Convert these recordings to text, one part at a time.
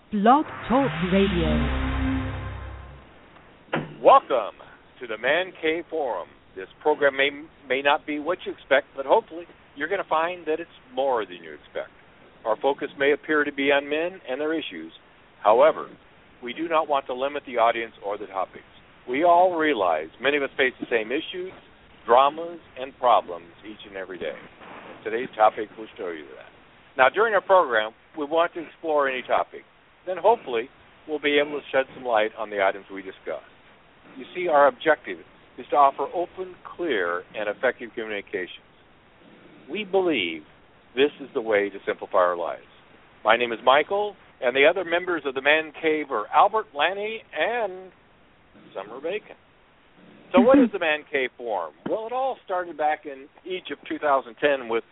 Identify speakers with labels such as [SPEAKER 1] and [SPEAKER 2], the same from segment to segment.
[SPEAKER 1] Blog Talk Radio.
[SPEAKER 2] Welcome to the Man Cave Forum. This program may not be what you expect, but hopefully you're going to find that it's more than you expect. Our focus may appear to be on men and their issues. However, we do not want to limit the audience or the topics. We all realize many of us face the same issues, dramas, and problems each and every day. And today's topic will show you that. Now, during our program, we want to explore any topic. Then hopefully we'll be able to shed some light on the items we discuss. You see, our objective is to offer open, clear, and effective communications. We believe this is the way to simplify our lives. My name is Michael, and the other members of the Man Cave are Albert, Lanny, and Summer Bacon. So what is the Man Cave Forum? Well, it all started back in Egypt 2010 with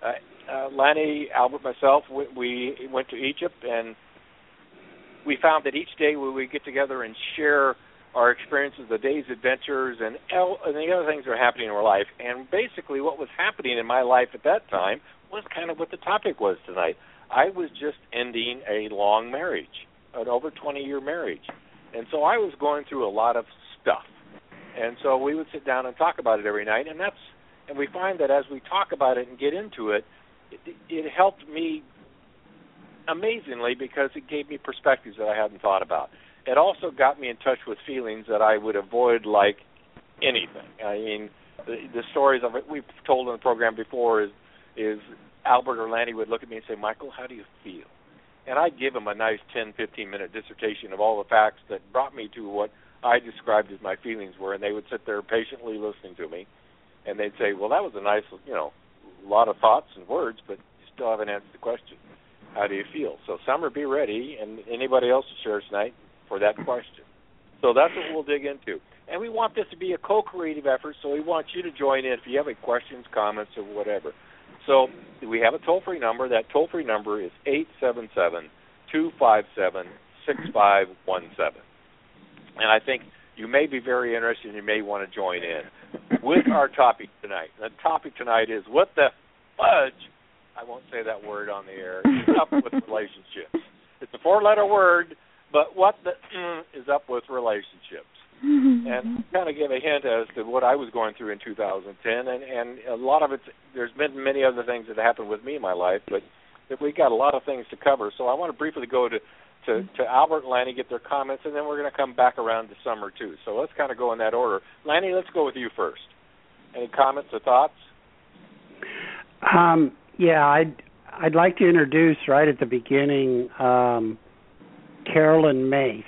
[SPEAKER 2] Lanny, Albert, myself. We went to Egypt, and we found that each day we would get together and share our experiences, the day's adventures, and the other things that are happening in our life. And basically what was happening in my life at that time was kind of what the topic was tonight. I was just ending a long marriage, an over 20-year marriage. And so I was going through a lot of stuff. And so we would sit down and talk about it every night. And we find that as we talk about it and get into it, it helped me amazingly because it gave me perspectives that I hadn't thought about. It also got me in touch with feelings that I would avoid like anything. I mean, the stories of it we've told in the program before is Albert or Lanny would look at me and say, Michael, how do you feel? And I'd give them a nice 10, 15-minute dissertation of all the facts that brought me to what I described as my feelings were, and they would sit there patiently listening to me, and they'd say, well, that was a nice, lot of thoughts and words, but you still haven't answered the question. How do you feel? So, Summer, be ready, and anybody else to share tonight for that question. So that's what we'll dig into. And we want this to be a co-creative effort, so we want you to join in if you have any questions, comments, or whatever. So we have a toll-free number. That toll-free number is 877-257-6517. And I think you may be very interested and you may want to join in with our topic tonight. The topic tonight is what the fudge, I won't say that word on the air, is up with relationships. It's a four-letter word, but what the is up with relationships. And kind of give a hint as to what I was going through in 2010, and a lot of it, there's been many other things that happened with me in my life, but we got a lot of things to cover. So I want to briefly go to Albert and Lanny, get their comments, and then we're going to come back around to Summer, too. So let's kind of go in that order. Lanny, let's go with you first. Any comments or thoughts?
[SPEAKER 3] I'd like to introduce right at the beginning Carolyn Myss,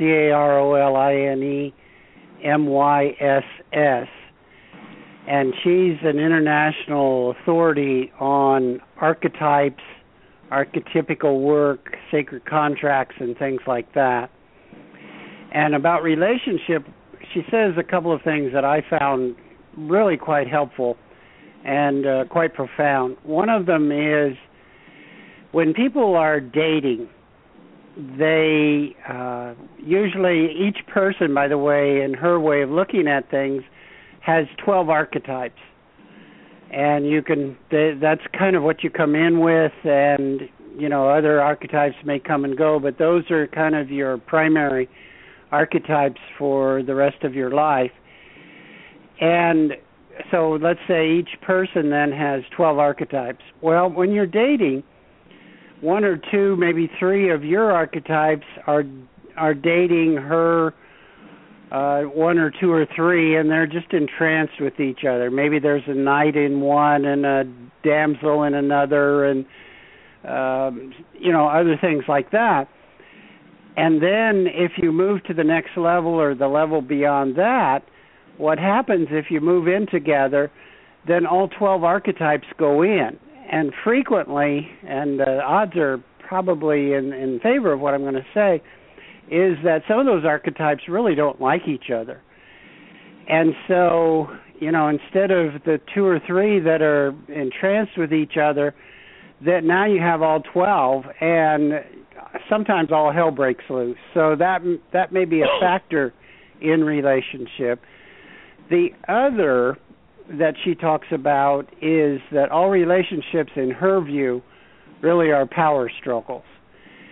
[SPEAKER 3] CarolineMyss, and she's an international authority on archetypes, archetypical work, sacred contracts, and things like that. And about relationship, she says a couple of things that I found really quite helpful and quite profound. One of them is when people are dating, they usually, each person, by the way, in her way of looking at things, has 12 archetypes. And that's kind of what you come in with, and, other archetypes may come and go, but those are kind of your primary archetypes for the rest of your life. And so let's say each person then has 12 archetypes. Well, when you're dating, one or two, maybe three of your archetypes are dating her, one or two or three, and they're just entranced with each other. Maybe there's a knight in one and a damsel in another, and other things like that. And then if you move to the next level or the level beyond that, what happens if you move in together, then all 12 archetypes go in. And frequently, and the odds are probably in favor of what I'm going to say, is that some of those archetypes really don't like each other. And so, instead of the two or three that are entranced with each other, that now you have all 12, and sometimes all hell breaks loose. So that may be a factor in relationship. The other that she talks about is that all relationships, in her view, really are power struggles.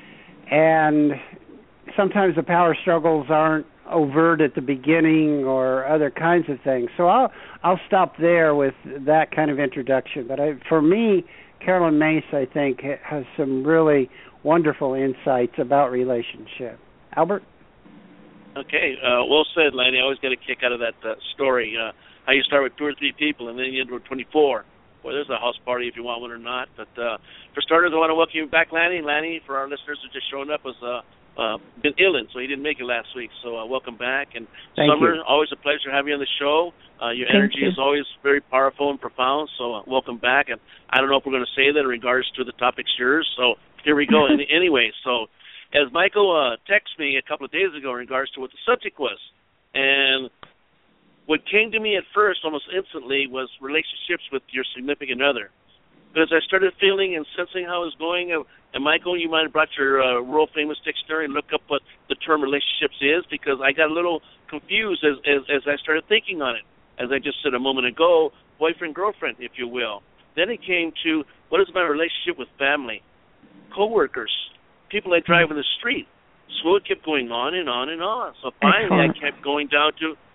[SPEAKER 3] and sometimes the power struggles aren't overt at the beginning or other kinds of things. So I'll stop there with that kind of introduction. But for me, Carolyn Myss, I think, has some really wonderful insights about relationship. Albert?
[SPEAKER 4] Okay, well said, Lanny. I always get a kick out of that story. How you start with 2 or 3 people and then you end with 24. Well, there's a house party if you want one or not. But for starters, I want to welcome you back, Lanny. Lanny, for our listeners who just showing up, was been ill, so he didn't make it last week. So welcome back. And
[SPEAKER 3] Thank
[SPEAKER 4] Summer,
[SPEAKER 3] you.
[SPEAKER 4] Always a pleasure having you on the show. Your
[SPEAKER 1] Thank
[SPEAKER 4] energy
[SPEAKER 1] you.
[SPEAKER 4] is always very powerful and profound. So welcome back. And I don't know if we're going to say that in regards to the topic's yours. So here we go. Anyway, so as Michael texted me a couple of days ago in regards to what the subject was, and what came to me at first almost instantly was relationships with your significant other. But as I started feeling and sensing how it was going, and Michael, you might have brought your world famous dictionary and look up what the term relationships is, because I got a little confused as I started thinking on it. As I just said a moment ago, boyfriend, girlfriend, if you will. Then it came to, what is my relationship with family, coworkers, people I drive in the street. So it kept going on and on and on. So finally I kept coming down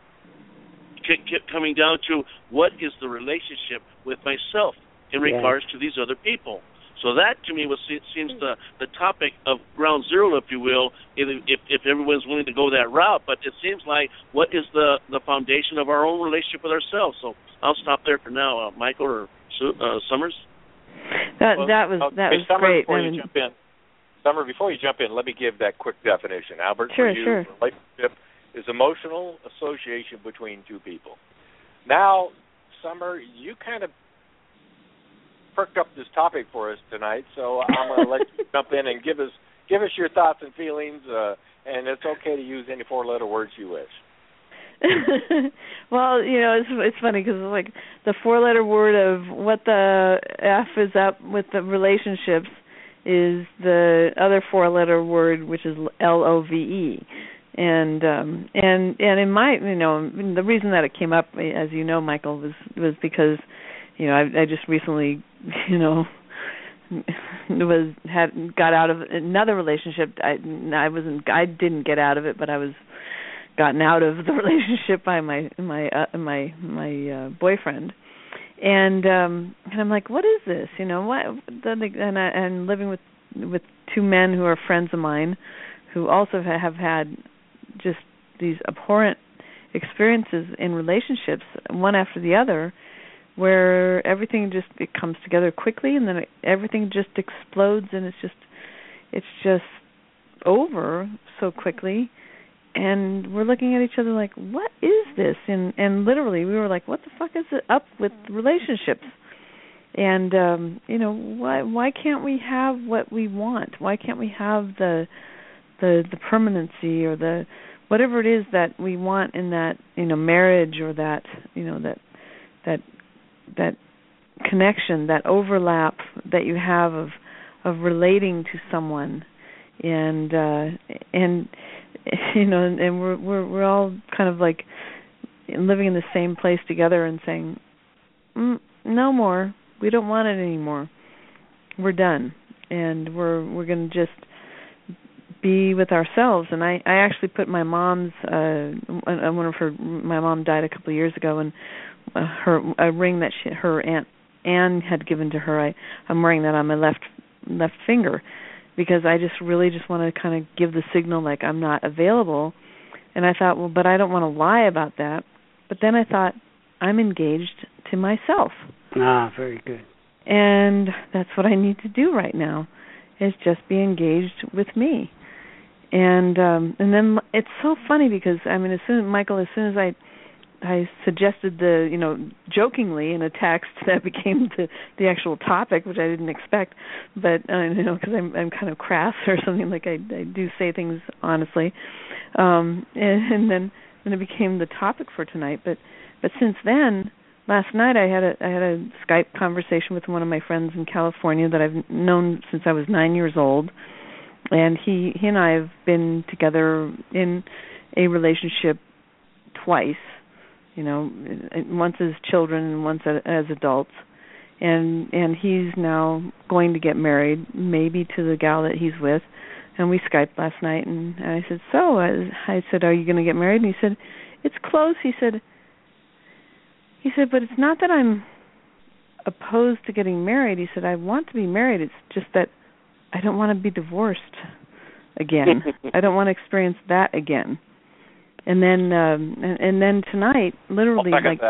[SPEAKER 4] to what is the relationship with myself in regards to these other people. So that, to me, seems the topic of ground zero, if you will, if everyone's willing to go that route. But it seems like what is the foundation of our own relationship with ourselves. So I'll stop there for now, Michael or Summers.
[SPEAKER 1] That was
[SPEAKER 2] Summer,
[SPEAKER 1] great.
[SPEAKER 2] Before you jump in, Summer, before you jump in, let me give that quick definition. Albert,
[SPEAKER 1] Sure,
[SPEAKER 2] for you,
[SPEAKER 1] sure.
[SPEAKER 2] relationship is emotional association between two people. Now, Summer, you kind of perked up this topic for us tonight, so I'm going to let you jump in and give us your thoughts and feelings, and it's okay to use any 4-letter words you wish.
[SPEAKER 1] Well, it's funny because like the 4-letter word of what the F is up with the relationships is the other 4-letter word, which is LOVE. And in my, the reason that it came up, as you know, Michael, was because, I just recently, got out of another relationship. I didn't get out of it, but I was gotten out of the relationship by my boyfriend. And I'm like, what is this? And living with 2 men who are friends of mine, who also have had just these abhorrent experiences in relationships, one after the other, where everything it comes together quickly, and then everything just explodes, and it's just over so quickly. And we're looking at each other like, what is this? And literally, we were like, what the fuck is it up with relationships? And why can't we have what we want? Why can't we have the permanency or the whatever it is that we want in that marriage, or that that connection, that overlap that you have of relating to someone, and we're all kind of like living in the same place together and saying, no more, we don't want it anymore, we're done, and we're going to just be with ourselves. And I actually put my mom's my mom died a couple of years ago, and a ring that her Aunt Anne had given to her, I'm wearing that on my left finger, because I just want to kind of give the signal like I'm not available. And I thought, well, but I don't want to lie about that. But then I thought, I'm engaged to myself.
[SPEAKER 3] Very good.
[SPEAKER 1] And that's what I need to do right now, is just be engaged with me. And then it's so funny because, as soon as I suggested jokingly in a text that became the actual topic, which I didn't expect, but because I'm kind of crass or something, like I do say things honestly, and then it became the topic for tonight. But since then, last night I had a Skype conversation with one of my friends in California that I've known since I was 9 years old, and he and I have been together in a relationship twice. Once as children and once as adults, and he's now going to get married, maybe to the gal that he's with, and we Skyped last night, and I said, so, I said, are you going to get married? And he said, it's close. He said, but it's not that I'm opposed to getting married. He said, I want to be married. It's just that I don't want to be divorced again. I don't want to experience that again. And then and then tonight, literally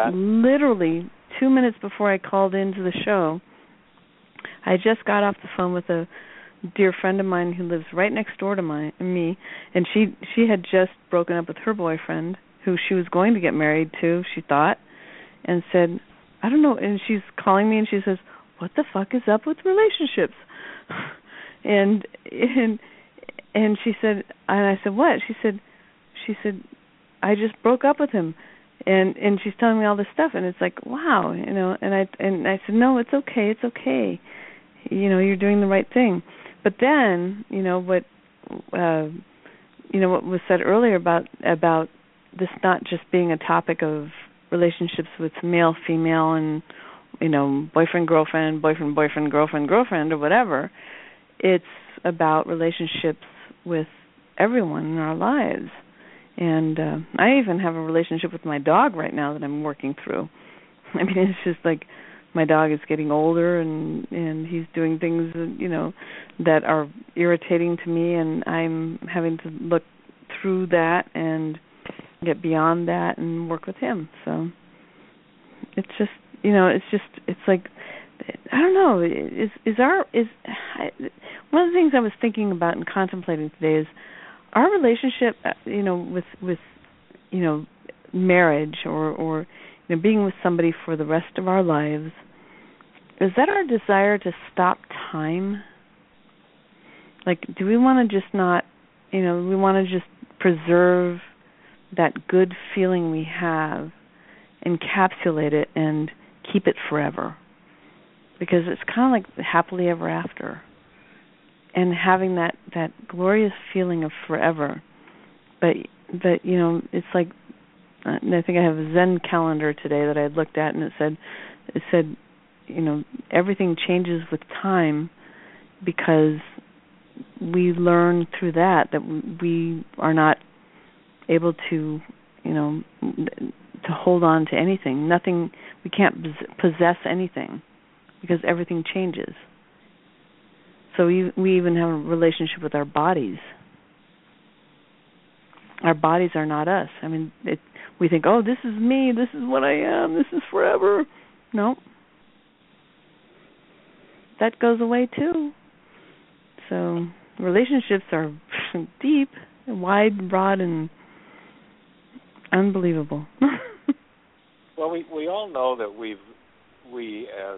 [SPEAKER 1] 2 minutes before I called into the show, I just got off the phone with a dear friend of mine who lives right next door to me, and she had just broken up with her boyfriend, who she was going to get married to, she thought, and said, I don't know, and she's calling me and she says, what the fuck is up with relationships? and she said, and I said, what? She said, I just broke up with him, and she's telling me all this stuff, and it's like, wow, and I said, no, it's okay, you're doing the right thing. But then, what was said earlier about this not just being a topic of relationships with male, female, and boyfriend, girlfriend, girlfriend, or whatever. It's about relationships with everyone in our lives. And I even have a relationship with my dog right now that I'm working through. I mean, it's just like my dog is getting older and he's doing things, that are irritating to me, and I'm having to look through that and get beyond that and work with him. So it's just, it's like, I don't know, one of the things I was thinking about and contemplating today is our relationship, with marriage or being with somebody for the rest of our lives. Is that our desire to stop time? Like, do we want to just not, we want to just preserve that good feeling we have, encapsulate it, and keep it forever? Because it's kind of like happily ever after. And having that glorious feeling of forever. But it's like, I think I have a Zen calendar today that I looked at, and it said, everything changes with time, because we learn through that we are not able to, to hold on to anything. Nothing, we can't possess anything, because everything changes. So we even have a relationship with our bodies. Our bodies are not us. I mean, we think, oh, this is me, this is what I am, this is forever. No. That goes away too. So relationships are deep, wide, broad, and unbelievable.
[SPEAKER 2] Well, we all know that we as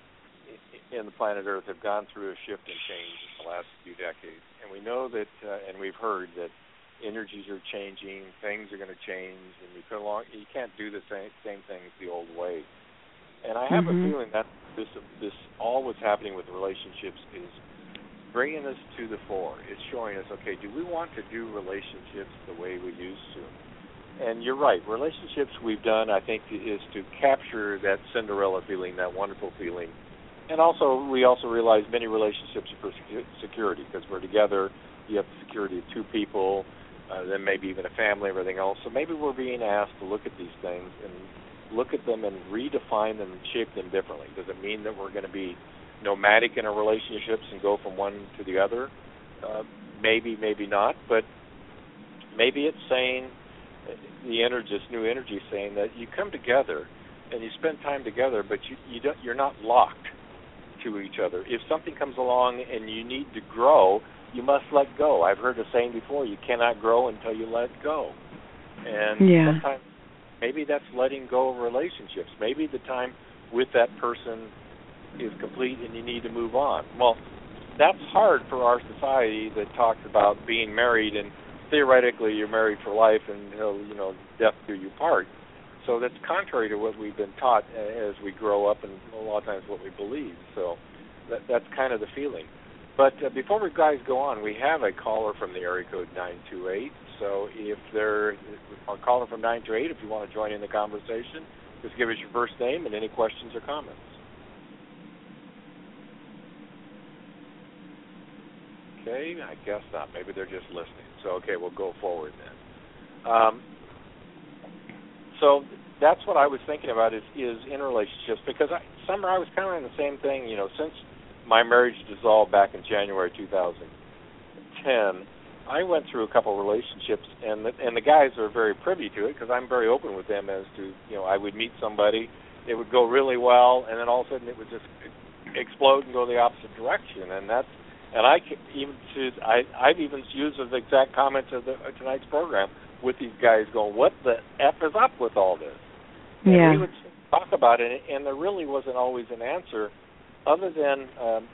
[SPEAKER 2] in the planet Earth have gone through a shift and change in the last few decades, and we know that, and we've heard that energies are changing, things are going to change, and you can't do the same things the old way. And I have a feeling that this all what's happening with relationships is bringing us to the fore. It's showing us, okay, do we want to do relationships the way we used to? And you're right. Relationships we've done, I think, is to capture that Cinderella feeling, that wonderful feeling. And we also realize many relationships are for security, because we're together. You have the security of two people, then maybe even a family, everything else. So maybe we're being asked to look at these things and look at them and redefine them and shape them differently. Does it mean that we're going to be nomadic in our relationships and go from one to the other? Maybe, maybe not. But maybe it's saying, this new energy is saying that you come together and you spend time together, but you're not locked to each other. If something comes along and you need to grow, you must let go. I've heard the saying before, you cannot grow until you let go. And sometimes maybe that's letting go of relationships. Maybe the time with that person is complete and you need to move on. Well, that's hard for our society that talks about being married, and theoretically you're married for life until, death do you part. So that's contrary to what we've been taught as we grow up, and a lot of times what we believe. So that's kind of the feeling. But before we guys go on, we have a caller from the area code 928. So if they're a caller from 928, if you want to join in the conversation, just give us your first name and any questions or comments. Okay, I guess not. Maybe they're just listening. So, okay, we'll go forward then. So that's what I was thinking about is in relationships, because Summer, I was kind of in the same thing, since my marriage dissolved back in January 2010. I went through a couple of relationships, and the guys are very privy to it because I'm very open with them as to, I would meet somebody, it would go really well, and then all of a sudden it would just explode and go the opposite direction, I've even used the exact comments of tonight's program with these guys going, what the F is up with all this? And we would talk about it, and there really wasn't always an answer other than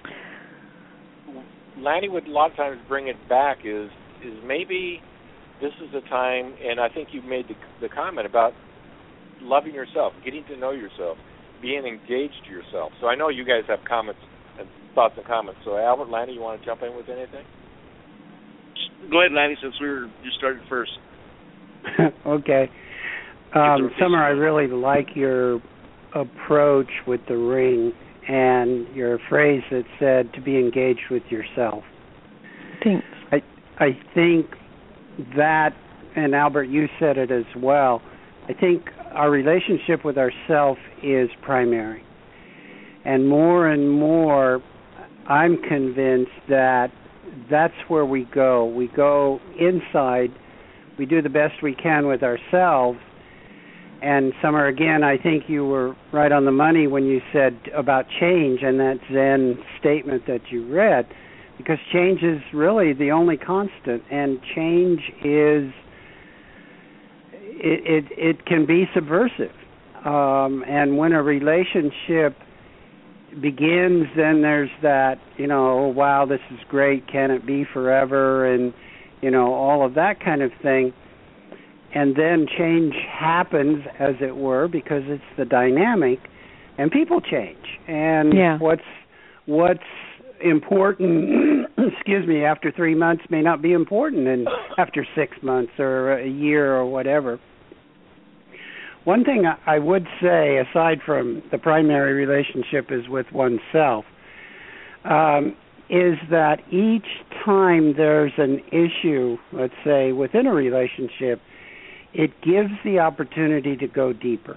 [SPEAKER 2] Lanny would a lot of times bring it back is maybe this is the time, and I think you've made the comment about loving yourself, getting to know yourself, being engaged to yourself. So I know you guys have comments and thoughts and comments. So Albert, Lanny, you want to jump in with anything?
[SPEAKER 4] Go ahead, Lanny, since you started first.
[SPEAKER 3] Okay. Summer, I really like your approach with the ring and your phrase that said to be engaged with yourself.
[SPEAKER 1] Thanks.
[SPEAKER 3] I think that, and Albert, you said it as well, I think our relationship with ourself is primary. And more, I'm convinced that that's where we go. We go inside. We do the best we can with ourselves. And Summer, again, I think you were right on the money when you said about change and that Zen statement that you read, because change is really the only constant, and change is, it can be subversive. And when a relationship begins, then there's that, oh, wow, this is great, can it be forever, and, all of that kind of thing. And then change happens, as it were, because it's the dynamic, and people change. And what's important, after 3 months may not be important and after 6 months or a year or whatever. One thing I would say, aside from the primary relationship is with oneself, is that each time there's an issue, let's say, within a relationship, it gives the opportunity to go deeper.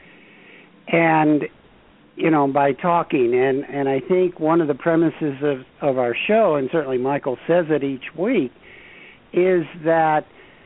[SPEAKER 3] And, by talking, and I think one of the premises of our show, and certainly Michael says it each week, is that,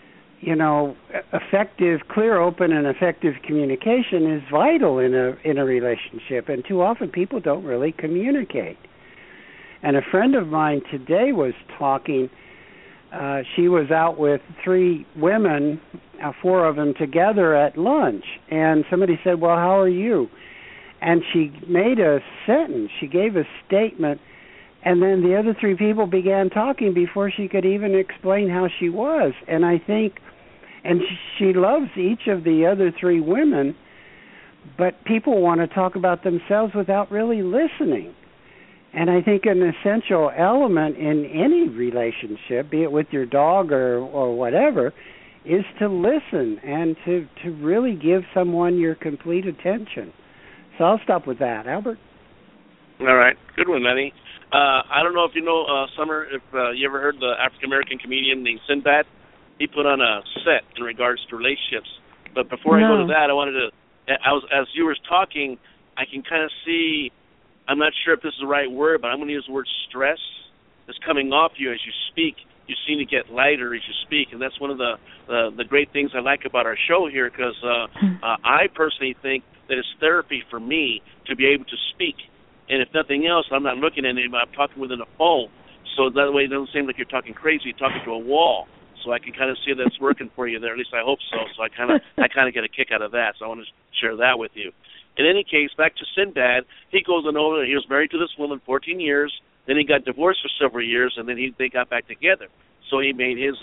[SPEAKER 3] effective, clear, open, and effective communication is vital in a relationship, and too often people don't really communicate. And a friend of mine today was talking. She was out with 3 women, 4 of them together at lunch, and somebody said, well, how are you? And she made a sentence. She gave a statement, and then the other 3 people began talking before she could even explain how she was. And I think, and she loves each of the other 3 women, but people want to talk about themselves without really listening. And I think an essential element in any relationship, be it with your dog or whatever, is to listen and to really give someone your complete attention. So I'll stop with that. Albert?
[SPEAKER 4] All right. Good one, Lenny. I don't know if you know, Summer, if you ever heard the African-American comedian named Sinbad. He put on a set in regards to relationships. But before I go to that, as you were talking, I can kind of see, I'm not sure if this is the right word, but I'm going to use the word stress that's coming off you as you speak. You seem to get lighter as you speak, and that's one of the great things I like about our show here, because I personally think that it's therapy for me to be able to speak. And if nothing else, I'm not looking at anybody, I'm talking within a phone. So that way it doesn't seem like you're talking crazy, you're talking to a wall. So I can kind of see that it's working for you there, at least I hope so. So I kind of get a kick out of that, so I want to share that with you. In any case, back to Sinbad, he goes on over, he was married to this woman 14 years, then he got divorced for several years, and then they got back together. So he made his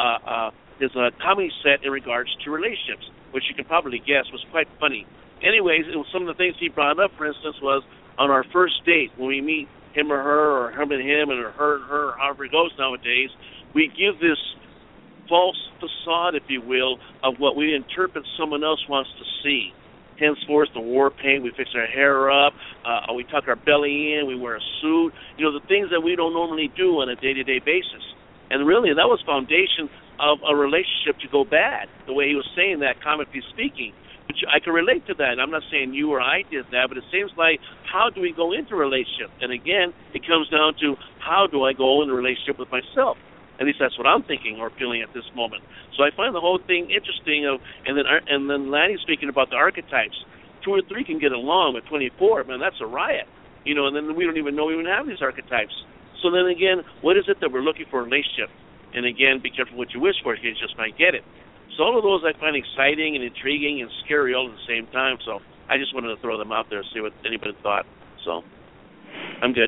[SPEAKER 4] comedy set in regards to relationships, which you can probably guess was quite funny. Anyways, it was some of the things he brought up, for instance, was on our first date, when we meet him or her, or him and him, or her and her, however it goes nowadays, we give this false facade, if you will, of what we interpret someone else wants to see. henceforth the war paint, we fix our hair up, we tuck our belly in, we wear a suit, the things that we don't normally do on a day-to-day basis. And really, that was foundation of a relationship to go bad, the way he was saying that, comically speaking. But I can relate to that. I'm not saying you or I did that, but it seems like, how do we go into a relationship? And again, it comes down to, how do I go in a relationship with myself? At least that's what I'm thinking or feeling at this moment. So I find the whole thing interesting. And then Lanny speaking about the archetypes. 2 or 3 can get along, but 24, man, that's a riot. And then we don't even know we even have these archetypes. So then again, what is it that we're looking for in a relationship? And again, be careful what you wish for, because you just might get it. So all of those I find exciting and intriguing and scary all at the same time. So I just wanted to throw them out there and see what anybody thought. So I'm good.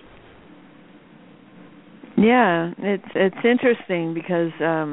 [SPEAKER 1] Yeah, it's interesting because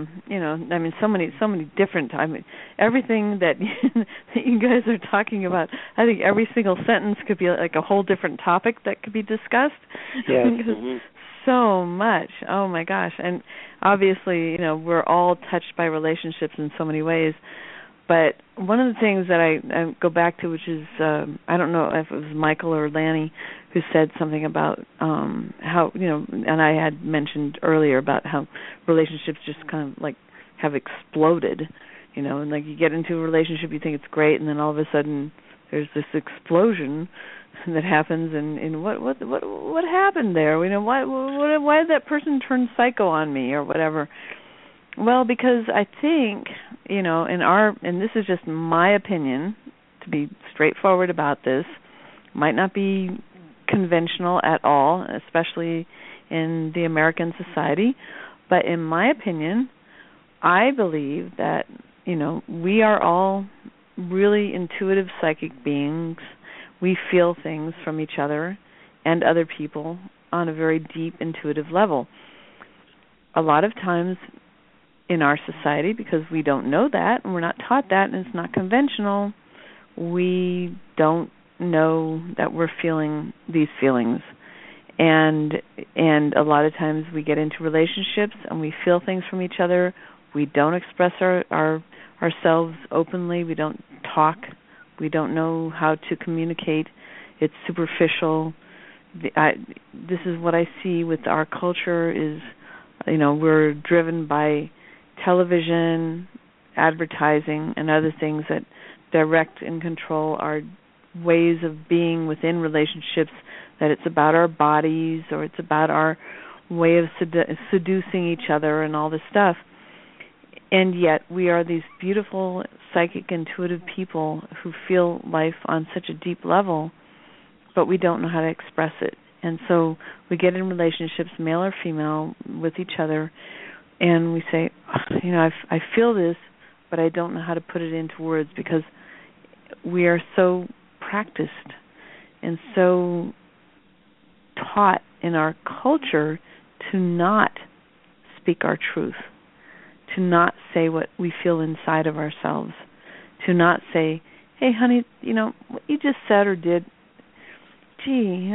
[SPEAKER 1] so many different. Everything that you guys are talking about. I think every single sentence could be like a whole different topic that could be discussed.
[SPEAKER 3] Yes.
[SPEAKER 1] So much. Oh my gosh. And obviously, we're all touched by relationships in so many ways. But one of the things that I go back to, which is, I don't know if it was Michael or Lanny who said something about how, and I had mentioned earlier about how relationships just kind of like have exploded, and like you get into a relationship, you think it's great, and then all of a sudden there's this explosion that happens, and what happened there? Why did that person turn psycho on me or whatever? Well, because I think, and this is just my opinion, to be straightforward about this, might not be conventional at all, especially in the American society, but in my opinion, I believe that, we are all really intuitive psychic beings. We feel things from each other and other people on a very deep intuitive level. A lot of times in our society, because we don't know that and we're not taught that and it's not conventional, we don't know that we're feeling these feelings. And a lot of times we get into relationships and we feel things from each other. We don't express ourselves openly. We don't talk. We don't know how to communicate. It's superficial. This is what I see with our culture is, we're driven by television, advertising, and other things that direct and control our ways of being within relationships, that it's about our bodies or it's about our way of seducing each other and all this stuff. And yet we are these beautiful, psychic, intuitive people who feel life on such a deep level, but we don't know how to express it. And so we get in relationships, male or female, with each other, and we say, I feel this, but I don't know how to put it into words, because we are so practiced and so taught in our culture to not speak our truth, to not say what we feel inside of ourselves, to not say, hey, honey, what you just said or did, gee,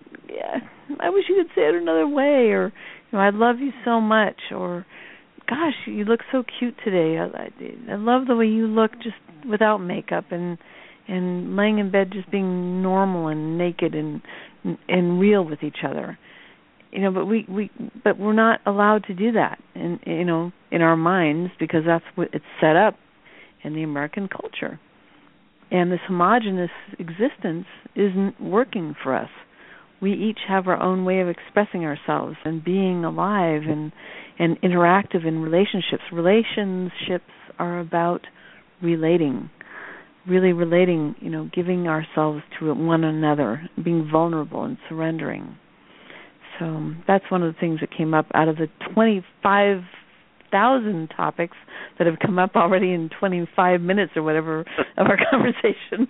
[SPEAKER 1] I wish you could say it another way, or, I love you so much, or, gosh, you look so cute today. I love the way you look just without makeup and laying in bed just being normal and naked and real with each other. But we're not allowed to do that in our minds, because that's what it's set up in the American culture. And this homogenous existence isn't working for us. We each have our own way of expressing ourselves and being alive and interactive in relationships. Relationships are about relating, really relating, giving ourselves to one another, being vulnerable and surrendering. So that's one of the things that came up out of the 25,000 topics that have come up already in 25 minutes or whatever of our conversation.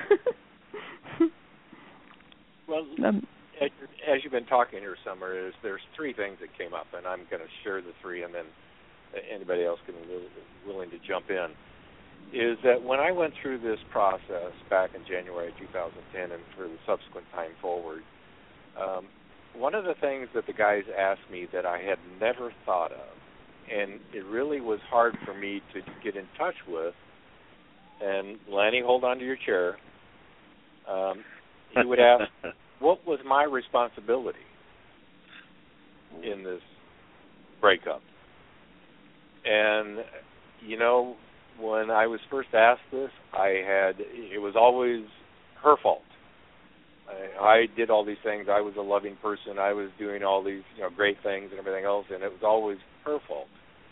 [SPEAKER 2] Well, as you've been talking here, Summer, there's 3 things that came up, and I'm going to share the 3, and then anybody else can be willing to jump in. Is that when I went through this process back in January 2010 and for the subsequent time forward, one of the things that the guys asked me that I had never thought of, and it really was hard for me to get in touch with, and Lanny, hold on to your chair, he would ask, what was my responsibility in this breakup? And, you know, when I was first asked this, it was always her fault. I did all these things. I was a loving person. I was doing all these, great things and everything else, and it was always her fault.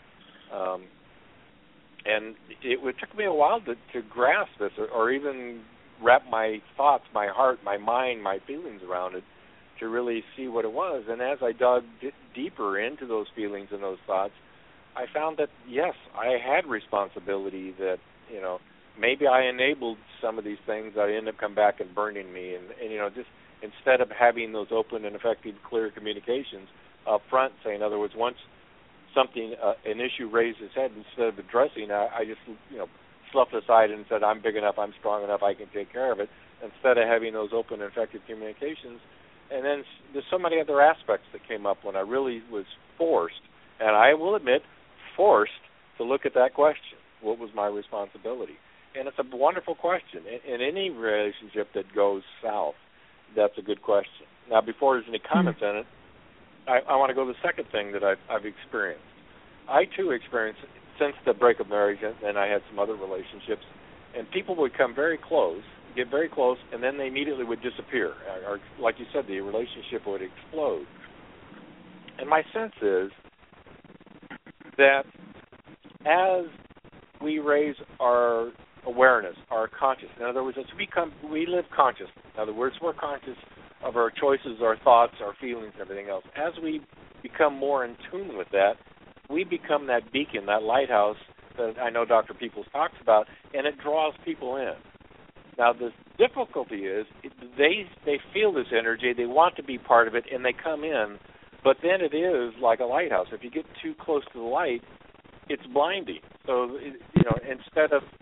[SPEAKER 2] And it took me a while to grasp this, or even wrap my thoughts, my heart, my mind, my feelings around it, to really see what it was. And as I dug deeper into those feelings and those thoughts, I found that, yes, I had responsibility, that, maybe I enabled some of these things that ended up coming back and burning me. And just instead of having those open and effective, clear communications up front, say, in other words, once something, an issue raised its head, instead of addressing, I just, sloughed aside and said, I'm big enough, I'm strong enough, I can take care of it, instead of having those open and effective communications. And then there's so many other aspects that came up when I really was forced, and I will admit, forced to look at that question. What was my responsibility? And it's a wonderful question. In any relationship that goes south, that's a good question. Now, before there's any comments on it, I want to go to the second thing that I've experienced. I, too, experienced, since the break of marriage, and I had some other relationships, and people would come very close, get very close, and then they immediately would disappear. Or, like you said, the relationship would explode. And my sense is that as we raise our awareness, our consciousness, in other words, as we live conscious, in other words, we're conscious of our choices, our thoughts, our feelings, everything else. As we become more in tune with that, we become that beacon, that lighthouse that I know Dr. Peoples talks about, and it draws people in. Now, the difficulty is they feel this energy, they want to be part of it, and they come in, but then it is like a lighthouse. If you get too close to the light, it's blinding. So, instead of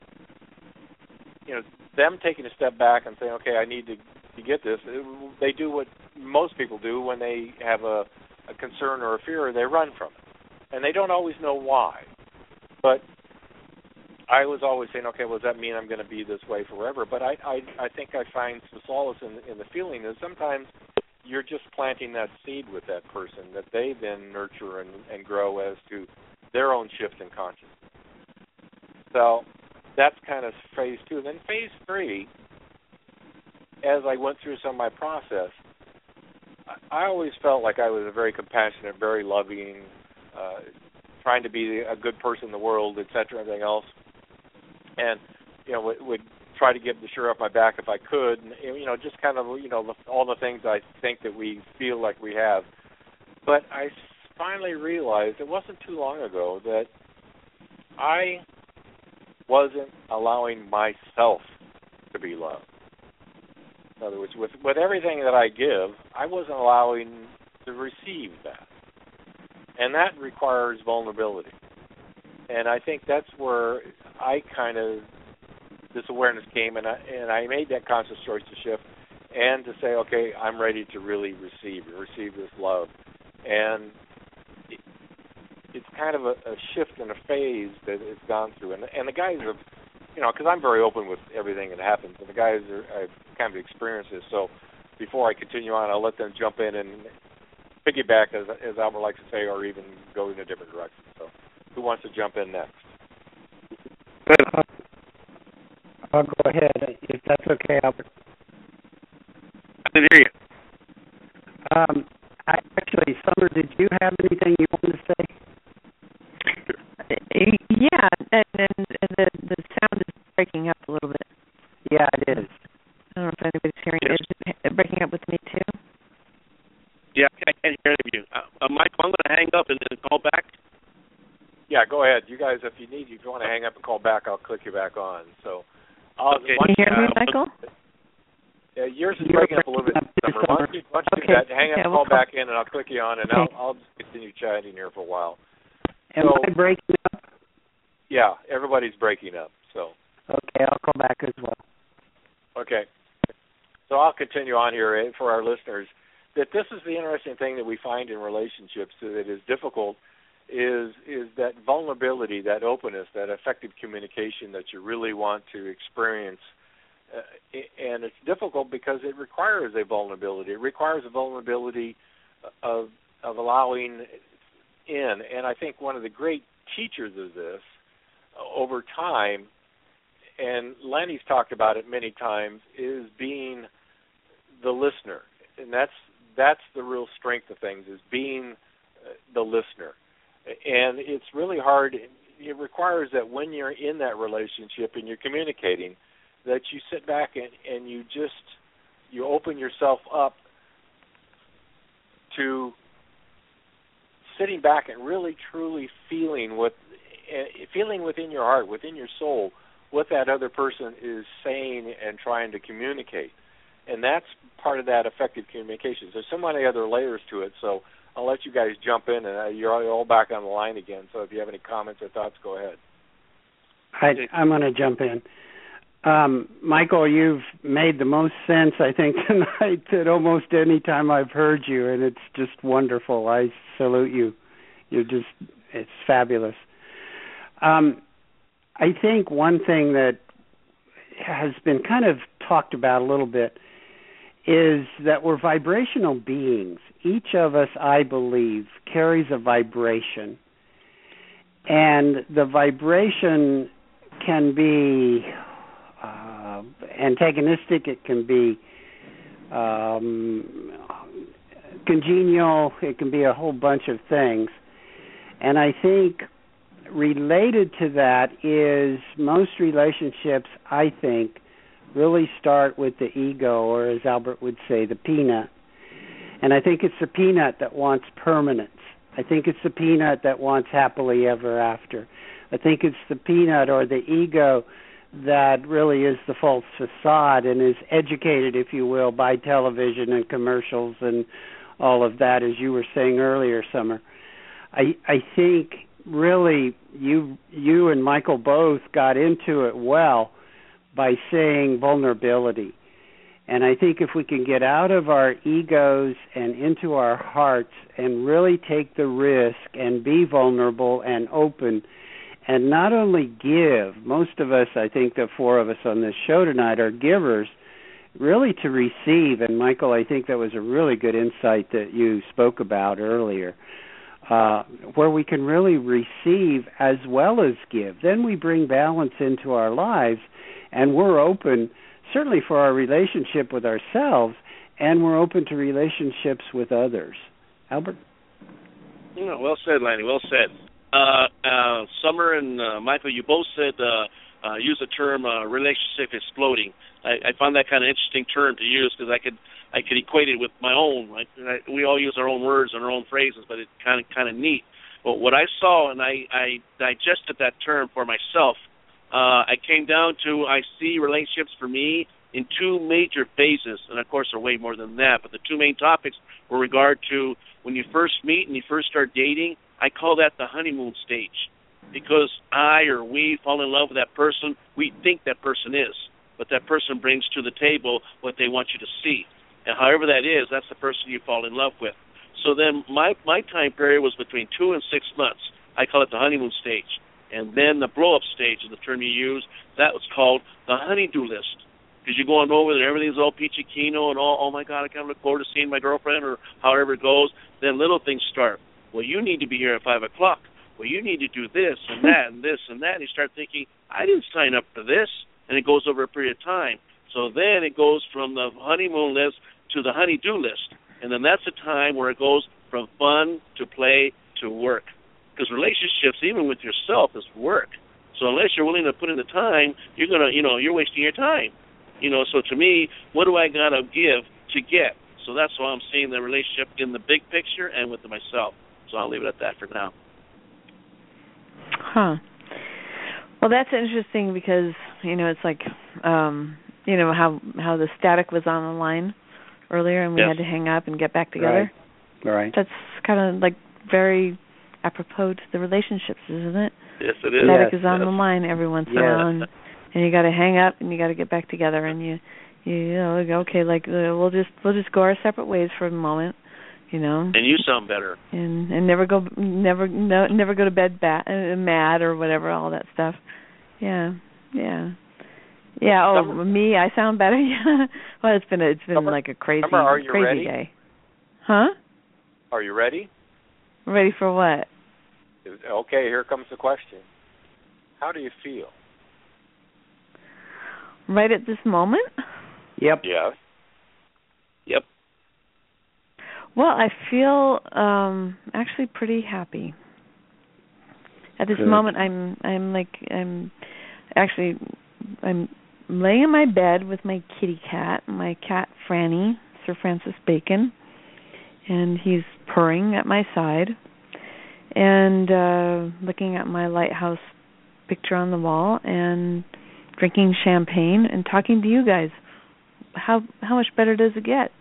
[SPEAKER 2] them taking a step back and saying, okay, I need to get this, they do what most people do when they have a concern or a fear, they run from it. And they don't always know why. But I was always saying, okay, well, does that mean I'm going to be this way forever? But I think I find some solace in the feeling that sometimes you're just planting that seed with that person that they then nurture and grow as to their own shift in consciousness. So that's kind of phase 2. And then phase 3, as I went through some of my process, I always felt like I was a very compassionate, very loving, trying to be a good person in the world, et cetera, everything else. And, would try to get the shirt off my back if I could, and, just kind of, all the things I think that we feel like we have. But I finally realized, it wasn't too long ago, that I wasn't allowing myself to be loved. In other words, with everything that I give, I wasn't allowing to receive that. And that requires vulnerability. And I think that's where this awareness came, and I made that conscious choice to shift and to say, okay, I'm ready to really receive this love. And it's kind of a shift in a phase that it's gone through. And the guys have, because I'm very open with everything that happens, and the guys I've kind of experienced this. So before I continue on, I'll let them jump in and piggyback, as Albert likes to say, or even go in a different direction. So who wants to jump in next?
[SPEAKER 3] I'll go ahead, if that's okay, Albert.
[SPEAKER 4] I can hear you.
[SPEAKER 3] Actually, Summer, did you have anything you wanted to say?
[SPEAKER 1] Yeah, and the sound is breaking up a little bit.
[SPEAKER 3] Yeah, it is.
[SPEAKER 1] I don't know if anybody's hearing it. Is it breaking up with me, too?
[SPEAKER 4] Yeah, I can't hear any of you. Michael, I'm going to hang up and then call back.
[SPEAKER 2] Yeah, go ahead. You guys, if you want to hang up and call back, I'll click you back on. So,
[SPEAKER 4] okay.
[SPEAKER 1] Can you hear me, Michael?
[SPEAKER 2] Yeah, yours is breaking up a little bit. Why don't you do that? Hang up and call back in, and I'll click you on, and I'll just continue chatting here for a while.
[SPEAKER 3] Am I breaking up?
[SPEAKER 2] Yeah, everybody's breaking up. So.
[SPEAKER 3] Okay, I'll call back as well.
[SPEAKER 2] Okay. So I'll continue on here for our listeners. That this is the interesting thing that we find in relationships that is difficult is that vulnerability, that openness, that effective communication that you really want to experience and it's difficult because it requires a vulnerability. It requires a vulnerability of allowing in. And I think one of the great teachers of this over time, and Lanny's talked about it many times, is being the listener. And that's the real strength of things, is being the listener. And it's really hard. It requires that when you're in that relationship and you're communicating, that you sit back and you open yourself up to sitting back and really truly feeling within your heart, within your soul, what that other person is saying and trying to communicate. And that's part of that effective communication. There's so many other layers to it, so I'll let you guys jump in, and you're all back on the line again, so if you have any comments or thoughts, go ahead.
[SPEAKER 3] I'm going to jump in. Michael, you've made the most sense, I think, tonight at almost any time I've heard you, and it's just wonderful. I salute you. It's fabulous. I think one thing that has been kind of talked about a little bit is that we're vibrational beings. Each of us, I believe, carries a vibration. And the vibration can be antagonistic, it can be congenial, it can be a whole bunch of things. And I think related to that is most relationships, I think, really start with the ego, or as Albert would say, the peanut. And I think it's the peanut that wants permanence. I think it's the peanut that wants happily ever after. I think it's the peanut or the ego that really is the false facade and is educated, if you will, by television and commercials and all of that, as you were saying earlier, Summer. I think really you and Michael both got into it well by saying vulnerability. And I think if we can get out of our egos and into our hearts and really take the risk and be vulnerable and open and not only give, most of us, I think the four of us on this show tonight are givers, really to receive. And Michael, I think that was a really good insight that you spoke about earlier, where we can really receive as well as give. Then we bring balance into our lives, and we're open, certainly for our relationship with ourselves, and we're open to relationships with others. Albert?
[SPEAKER 4] Well said, Lanny, well said. Summer and Michael, you both said use the term relationship exploding. I found that kind of interesting term to use because I could equate it with my own. We all use our own words and our own phrases, but it's kind of neat. But what I saw, and I digested that term for myself, I came down to I see relationships for me in two major phases, and of course there are way more than that, but the two main topics were regard to when you first meet and you first start dating. I call that the honeymoon stage, because I or we fall in love with that person. We think that person is, but that person brings to the table what they want you to see, and however that is, that's the person you fall in love with. So then my time period was between 2 and 6 months. I call it the honeymoon stage. And then the blow-up stage is the term you use. That was called the honey-do list. Because you're going over there, everything's all peachy kino and all, oh, my God, I can't look forward to seeing my girlfriend or however it goes. Then little things start. Well, you need to be here at 5 o'clock. Well, you need to do this and that and this and that. And you start thinking, I didn't sign up for this. And it goes over a period of time. So then it goes from the honeymoon list to the honey-do list. And then that's the time where it goes from fun to play to work. Because relationships, even with yourself, is work. So unless you're willing to put in the time, you're wasting your time. So to me, what do I gotta give to get? So that's why I'm seeing the relationship in the big picture and with myself. So I'll leave it at that for now.
[SPEAKER 1] Huh. Well, that's interesting because it's like how the static was on the line earlier, and we had to hang up and get back together.
[SPEAKER 3] Right.
[SPEAKER 1] That's kind of like very apropos to the relationships, isn't it?
[SPEAKER 4] Yes, it is.
[SPEAKER 1] Static is on the line every once in a while, and you got to hang up and you got to get back together, and you okay, like we'll just go our separate ways for a moment, And
[SPEAKER 4] you sound better.
[SPEAKER 1] And never go to bed mad or whatever, all that stuff. Yeah. Yeah. Oh, me? I sound better. Yeah. Well, it's been
[SPEAKER 2] Summer,
[SPEAKER 1] like a crazy
[SPEAKER 2] Summer, are you
[SPEAKER 1] crazy
[SPEAKER 2] ready?
[SPEAKER 1] day. Huh?
[SPEAKER 2] Are you ready?
[SPEAKER 1] Ready for what?
[SPEAKER 2] Okay, here comes the question. How do you feel?
[SPEAKER 1] Right at this moment?
[SPEAKER 3] Yep.
[SPEAKER 2] Yes.
[SPEAKER 4] Yep.
[SPEAKER 1] Well, I feel actually pretty happy. At this
[SPEAKER 3] Good.
[SPEAKER 1] moment, I'm laying in my bed with my kitty cat, my cat Franny, Sir Francis Bacon, and he's purring at my side, and looking at my lighthouse picture on the wall, and drinking champagne and talking to you guys. How much better does it get?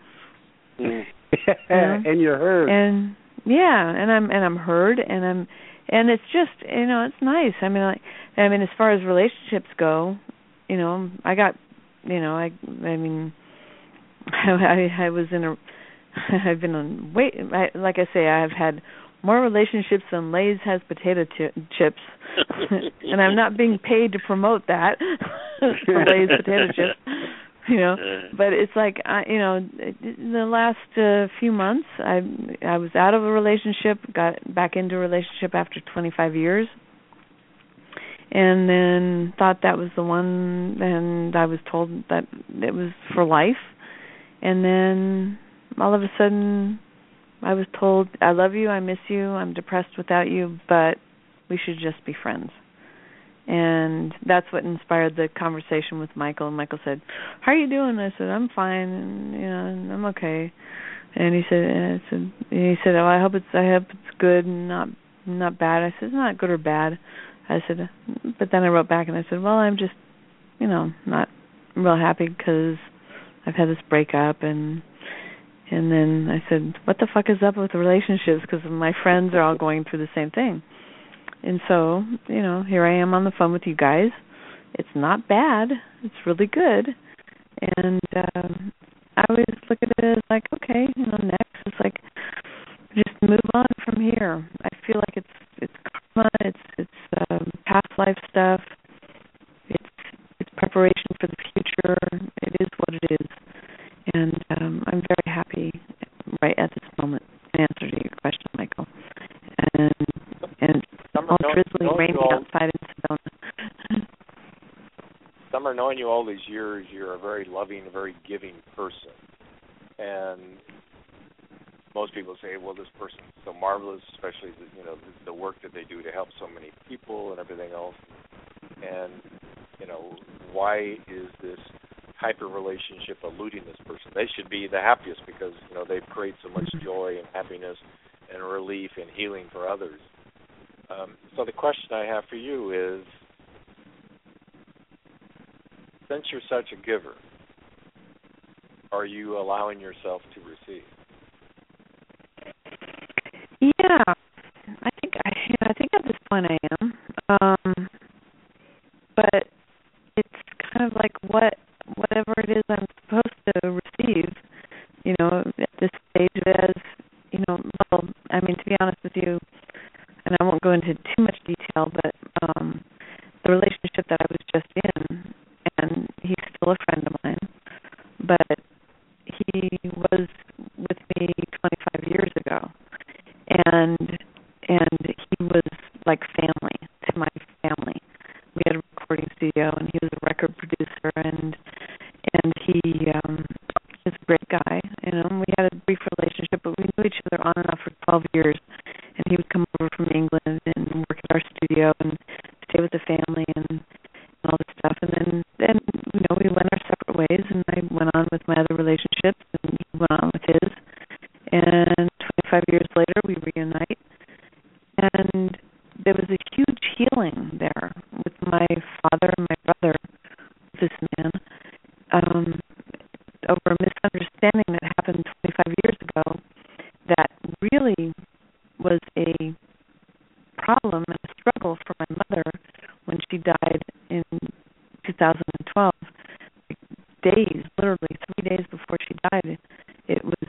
[SPEAKER 3] And you're heard.
[SPEAKER 1] And yeah, and I'm heard, and it's just, it's nice. I mean, as far as relationships go, I got, I was in a, I've been on like I say, I've had more relationships than Lay's has potato chips, and I'm not being paid to promote that for Lay's potato chips. But it's like in the last few months, I was out of a relationship, got back into a relationship after 25 years, and then thought that was the one, and I was told that it was for life, and then all of a sudden I was told, I love you, I miss you, I'm depressed without you, but we should just be friends. And that's what inspired the conversation with Michael. And Michael said, "How are you doing?" I said, "I'm fine, and I'm okay." And he said, "Oh, I hope it's good and not bad." I said, "It's not good or bad." I said, but then I wrote back and I said, "Well, I'm just, not real happy because I've had this breakup." And then I said, "What the fuck is up with relationships? Because my friends are all going through the same thing." And so, here I am on the phone with you guys. It's not bad. It's really good. And I always look at it as like, okay, next it's like just move on from here. I feel like it's karma. It's past life stuff. It's preparation for the future. It is what it is. And I'm very happy right at this moment. In answer to your question, Michael. And
[SPEAKER 2] Summer,
[SPEAKER 1] all drizzling rain outside in Sedona.
[SPEAKER 2] Summer, knowing you all these years, you're a very loving, very giving person. And most people say, well, this person's so marvelous, especially the work that they do to help so many people and everything else. And, why is this type of relationship eluding this person? They should be the happiest because, they create so much joy and happiness and relief and healing for others. So the question I have for you is, since you're such a giver, are you allowing yourself to receive?
[SPEAKER 1] Yeah, I think at this point I am. But it's kind of like whatever it is I'm supposed to receive, at this stage as, well, to be honest with you, and I won't go into too much detail, but the relationship that I was just in, and he's still a friend of mine, but he was with me 25 years ago, and he was like family to my family. We had a recording studio, and he was a record producer, and he is a great guy. We had a brief relationship, but we knew each other on and off for 12 years. And he would come over from England and work at our studio and stay with the family and all this stuff. And then we went our separate ways, and I went on with my other relationships, and he went on with his. And 25 years later, we reunite. And there was a huge healing there with my father and my brother, this man, over a misunderstanding that happened 25 years ago that really was a problem and a struggle for my mother when she died in 2012. Days, literally 3 days before she died, it was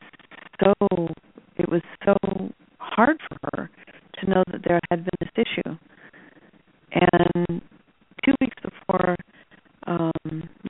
[SPEAKER 1] so hard for her to know that there had been this issue. And 2 weeks before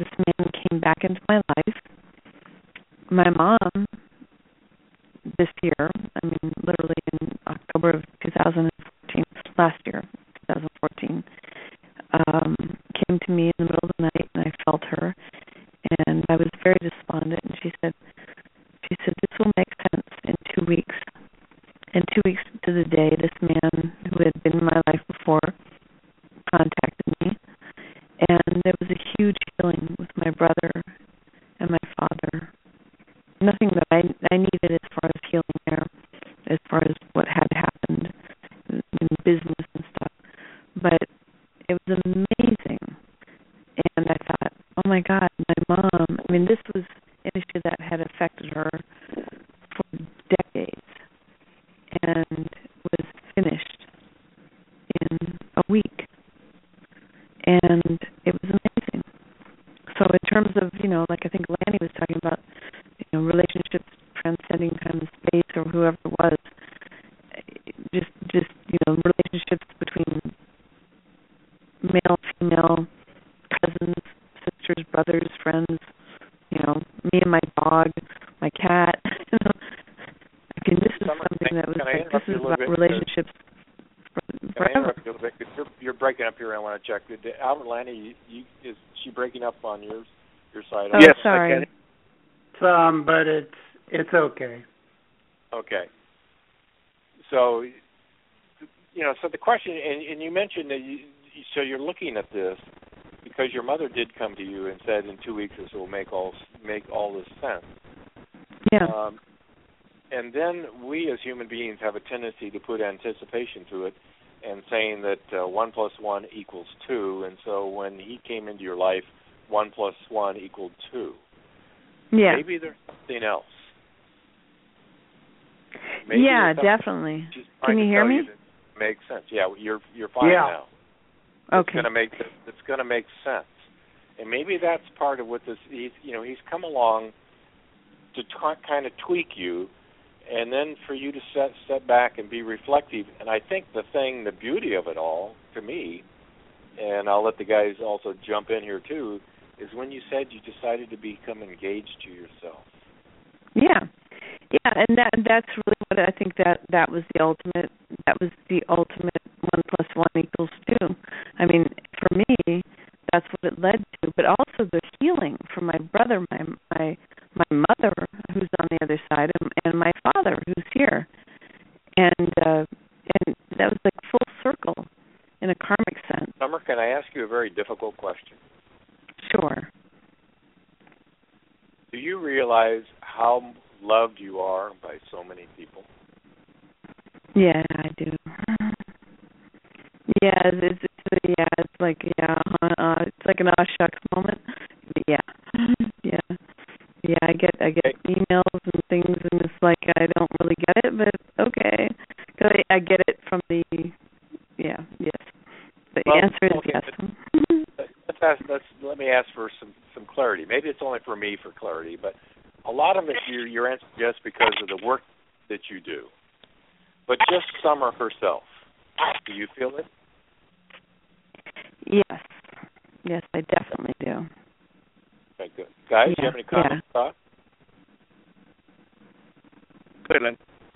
[SPEAKER 1] last year, 2014, came to me in the middle of the night, and I felt her, and I was very despondent. And she said, "This will make sense in 2 weeks." And 2 weeks to the day, this man who had been in my life before contacted me, and there was a huge healing with my brother and my father. Nothing that I needed as far as healing there, as far as what had happened in business and stuff. But it was amazing. And I thought, oh my God, my mom, I mean, this was an issue that had affected her for decades and was finished in a week. And it was amazing. So in terms of, like I think Lanny was talking about, relationships transcending time and space, or whoever it was, just relationships between male, female, cousins, sisters, brothers, friends, me and my dog, my cat. I mean, this is something that was like, this is about relationships forever.
[SPEAKER 2] Can I interrupt you a little bit? Because you're breaking up here. I want to check. Albert, Lanny, is she breaking up on your side?
[SPEAKER 1] Oh,
[SPEAKER 3] yes,
[SPEAKER 1] sorry.
[SPEAKER 3] Some, but it's okay.
[SPEAKER 2] Okay. So, so the question, and you mentioned that so you're looking at this because your mother did come to you and said in 2 weeks this will make all this sense.
[SPEAKER 1] Yeah.
[SPEAKER 2] And then we as human beings have a tendency to put anticipation to it and saying that 1 + 1 = 2. And so when he came into your life, 1 + 1 = 2.
[SPEAKER 1] Yeah.
[SPEAKER 2] Maybe there's something else.
[SPEAKER 1] Yeah, definitely. Can you hear me?
[SPEAKER 2] Makes sense. Yeah, you're fine now.
[SPEAKER 1] Okay.
[SPEAKER 2] It's going to make sense, and maybe that's part of what this. He's come along to kind of tweak you, and then for you to step back and be reflective. And I think the beauty of it all, to me, and I'll let the guys also jump in here too, is when you said you decided to become engaged to yourself.
[SPEAKER 1] Yeah. Yeah, and that's really what I think that was the ultimate 1 + 1 = 2. I mean, for me, that's what it led to, but also the healing for my brother, my mother, who's on the other side, and my father, who's here. And that was like full circle in a karmic sense.
[SPEAKER 2] Summer, can I ask you a very difficult question?
[SPEAKER 1] Sure.
[SPEAKER 2] Do you realize how loved you are by so many people?
[SPEAKER 1] Yeah, I do. Yeah, it's like it's like an aw shucks moment. But yeah. I get emails and things, and it's like I don't really get it, but okay, because I get it from the yes. The answer is yes.
[SPEAKER 2] Let me ask for some clarity. Maybe it's only for me for clarity, but a lot of it your answer is yes because of the work that you do. But just Summer herself, do you feel it?
[SPEAKER 1] Yes, I definitely do.
[SPEAKER 2] Okay, good. Guys, do you have any comments?
[SPEAKER 1] Yeah.
[SPEAKER 4] Go ahead, Len.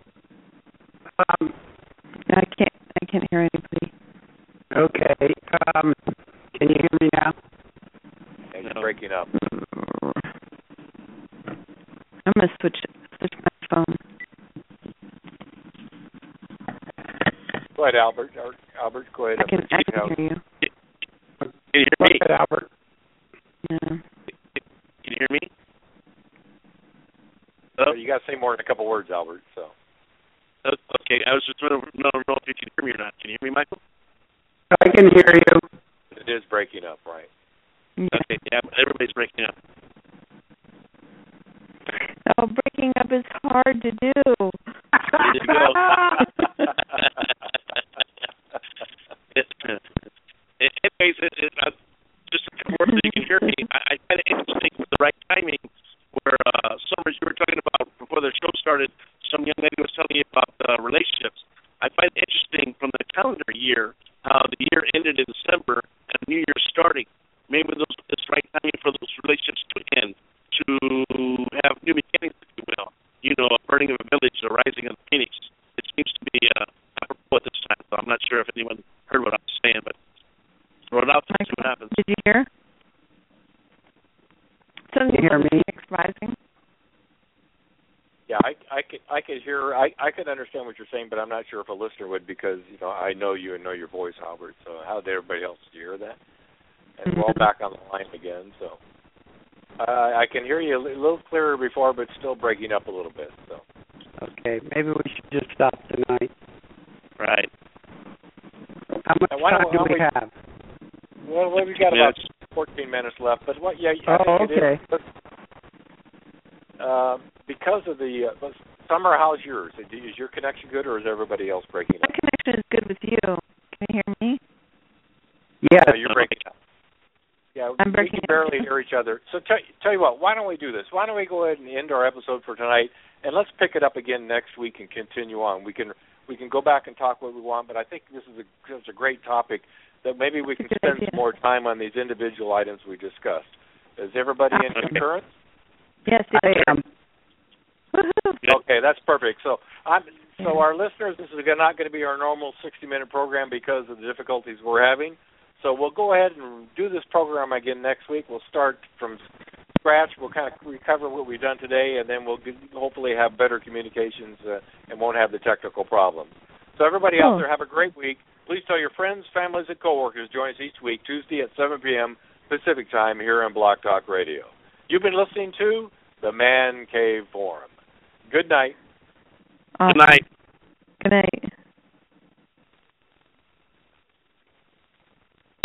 [SPEAKER 1] I can't hear anybody.
[SPEAKER 3] Okay. Can you hear me now?
[SPEAKER 2] Yeah, you're breaking up.
[SPEAKER 1] I'm gonna switch my phone.
[SPEAKER 2] Go ahead, Albert. Albert, go ahead.
[SPEAKER 1] I can hear you.
[SPEAKER 4] Can you hear me?
[SPEAKER 3] Go ahead, Albert.
[SPEAKER 1] Yeah.
[SPEAKER 4] Can you hear me?
[SPEAKER 2] You got to say more than a couple words, Albert. So.
[SPEAKER 4] Okay, I was just wondering if you can hear me or not. Can you hear me, Michael?
[SPEAKER 3] I can hear you.
[SPEAKER 2] It is breaking up, right?
[SPEAKER 1] Yeah.
[SPEAKER 4] Okay, yeah, everybody's breaking up.
[SPEAKER 1] Oh, breaking up is hard to do.
[SPEAKER 4] There you go. Anyways, just a couple words so you can hear me. I find it interesting with the right timing where, Summers, you were talking about before the show started, some young lady was telling you about relationships. I find it interesting from the calendar year how the year ended in December and the new year starting. Maybe it's right timing for those relationships to end, to have new beginnings, if you will. A burning of a village, a rising of the phoenix. It seems to be apropos at this time, so I'm not sure if anyone heard what I was saying, but throw it out there and see what happens.
[SPEAKER 1] Did you hear?
[SPEAKER 3] Can you hear me?
[SPEAKER 1] Rising.
[SPEAKER 2] Yeah, I could hear. I could understand what you're saying, but I'm not sure if a listener would, because I know you and know your voice, Albert. So how did everybody else hear that? And we're all back on the line again. So I can hear you a little clearer before, but still breaking up a little bit. So.
[SPEAKER 3] Okay, maybe we should just stop tonight.
[SPEAKER 4] Right.
[SPEAKER 3] How much time do we have?
[SPEAKER 2] Well, we've got about 14 minutes left. But what? Yeah.
[SPEAKER 3] Okay.
[SPEAKER 2] Because of the Summer, how's yours? Is your connection good, or is everybody else breaking up?
[SPEAKER 1] My connection is good with you. Can you hear me?
[SPEAKER 3] Yeah.
[SPEAKER 2] No, you're breaking up. Yeah,
[SPEAKER 1] I'm
[SPEAKER 2] we can barely hear each other. So tell you what, why don't we do this? Why don't we go ahead and end our episode for tonight, and let's pick it up again next week and continue on. We can go back and talk what we want, but I think this is such a great topic that maybe we can spend some more time on these individual items we discussed. Is everybody in concurrence?
[SPEAKER 1] Yes,
[SPEAKER 3] I am.
[SPEAKER 2] Okay, that's perfect. So our listeners, this is not going to be our normal 60-minute program because of the difficulties we're having. So we'll go ahead and do this program again next week. We'll start from scratch. We'll kind of recover what we've done today, and then we'll hopefully have better communications and won't have the technical problems. So everybody out there, have a great week. Please tell your friends, families, and coworkers. Join us each week, Tuesday at 7 p.m. Pacific Time here on Blog Talk Radio. You've been listening to the Man Cave Forum. Good night.
[SPEAKER 1] Awesome.
[SPEAKER 4] Good night.
[SPEAKER 1] Good night.